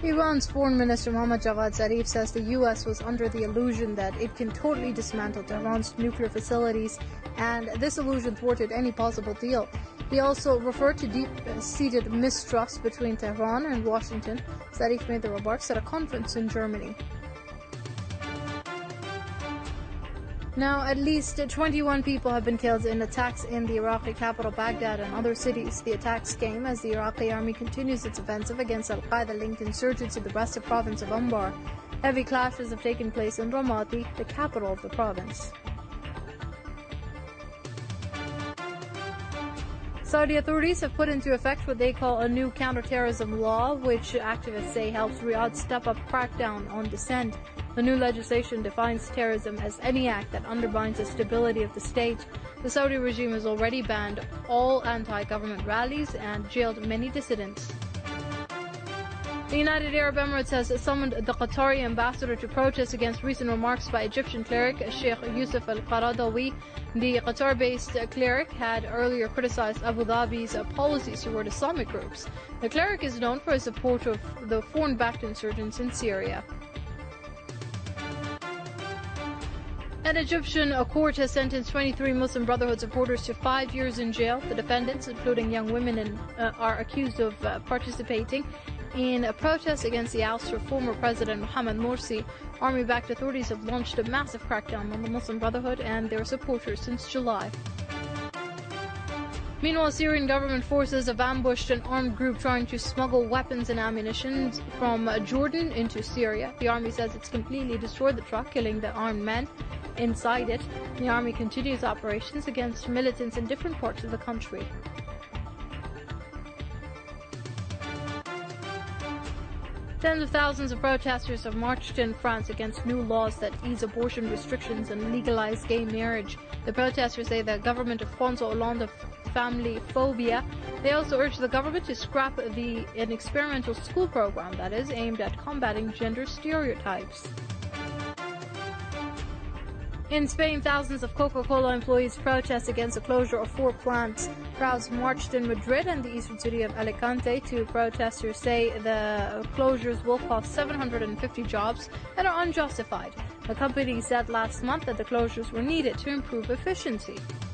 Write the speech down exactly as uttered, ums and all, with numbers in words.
Iran's Foreign Minister Mohammad Javad Zarif says the U S was under the illusion that it can totally dismantle Tehran's nuclear facilities, and this illusion thwarted any possible deal. He also referred to deep-seated mistrust between Tehran and Washington. Zarif made the remarks at a conference in Germany. Now, at least twenty-one people have been killed in attacks in the Iraqi capital Baghdad and other cities. The attacks came as the Iraqi army continues its offensive against al-Qaeda-linked insurgents in the western province of Anbar. Heavy clashes have taken place in Ramadi, the capital of the province. Saudi authorities have put into effect what they call a new counterterrorism law, which activists say helps Riyadh step up crackdown on dissent. The new legislation defines terrorism as any act that undermines the stability of the state. The Saudi regime has already banned all anti-government rallies and jailed many dissidents. The United Arab Emirates has summoned the Qatari ambassador to protest against recent remarks by Egyptian cleric Sheikh Yusuf al-Qaradawi. The Qatar-based cleric had earlier criticized Abu Dhabi's policies toward Islamic groups. The cleric is known for his support of the foreign-backed insurgents in Syria. An Egyptian court has sentenced twenty-three Muslim Brotherhood supporters to five years in jail. The defendants, including young women, and, uh, are accused of uh, participating in a protest against the ouster of former President Mohamed Morsi. Army-backed authorities have launched a massive crackdown on the Muslim Brotherhood and their supporters since July. Meanwhile, Syrian government forces have ambushed an armed group trying to smuggle weapons and ammunition from Jordan into Syria. The army says it's completely destroyed the truck, killing the armed men inside it. The army continues operations against militants in different parts of the country. Tens of thousands of protesters have marched in France against new laws that ease abortion restrictions and legalize gay marriage. The protesters say the government of François Hollande family phobia. They also urge the government to scrap the an experimental school program that is aimed at combating gender stereotypes. In Spain, thousands of Coca-Cola employees protest against the closure of four plants. Crowds marched in Madrid and the eastern city of Alicante. Two protesters say the closures will cost seven hundred fifty jobs and are unjustified. The company said last month that the closures were needed to improve efficiency.